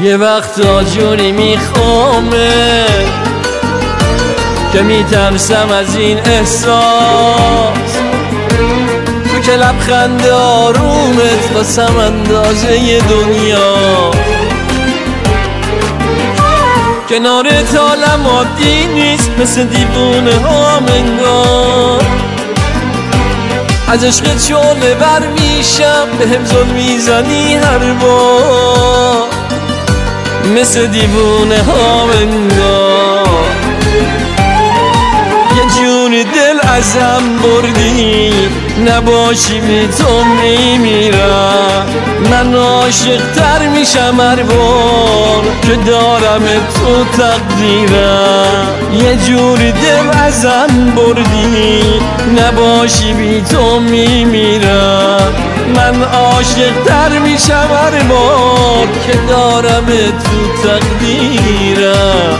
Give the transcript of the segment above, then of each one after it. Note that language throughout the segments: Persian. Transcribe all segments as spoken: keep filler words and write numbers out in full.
یه وقتا جوری میخوامه که میترسم از این احساس، تو که لبخند آرومت واسم اندازه دنیا، کنارت حالم عادی نیست، مثل دیوونه ها انگار، از عشق شعله بر میشم، به هم ظلم میزنی هر بار، مثل دیوونه ها انگار. یه جون دل ازم بردی، نباشی بی تو میمیرم، من عاشق تر میشم هر بار که دارم تو تقدیرم. یه جوری دل ازم بردی، نباشی بی تو میمیرم، من عاشق تر میشم هر بار که دارم تو تقدیرم.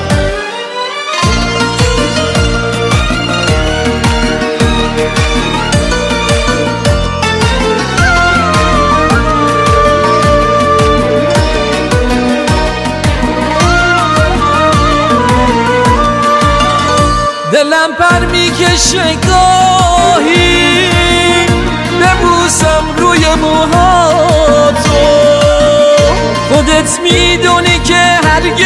دلم پر میکشه گاهی ببوسم روی موهاتو، خودت میدونی که هرگز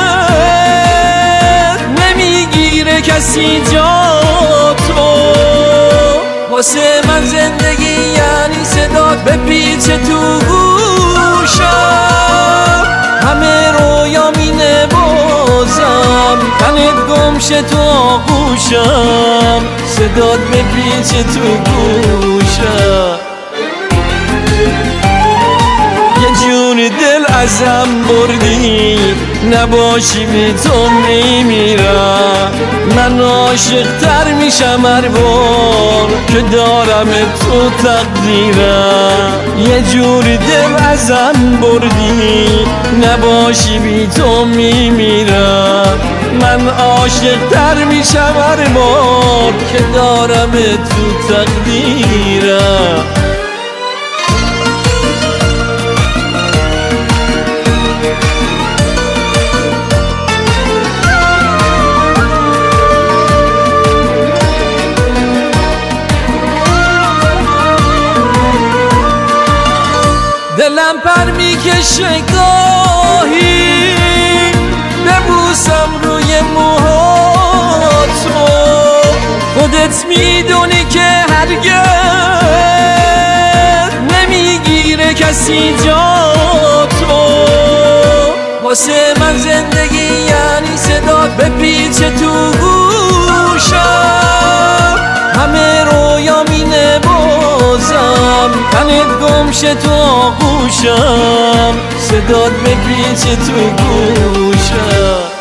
نمیگیره کسی جاتو، واسه من زندگی یعنی صدات بپیچه تو گوشم، همه رویا مینه بازم، تنت گمشه تو آغوشم، صدات بپیچه تو گوشم. یه جون دل ازم بردی، نباشی بی تو میمیرم، من عاشق تر میشم هر بار که دارم تو تقدیرم. یه جوری دل ازم بردی، نباشی بی تو میمیرم، من عاشق تر میشم هر بار که دارم تو تقدیرم. دلم پر میکشه گاهی ببوسم روی موهاتو، خودت میدونی که هرگز نمیگیره کسی جاتو، واسه من زندگی یعنی صدات بپیچه تو گوشم، همه رویا مینه بازم، تنت گمشه تو آغوشم، صدات بپیچه تو گوشم.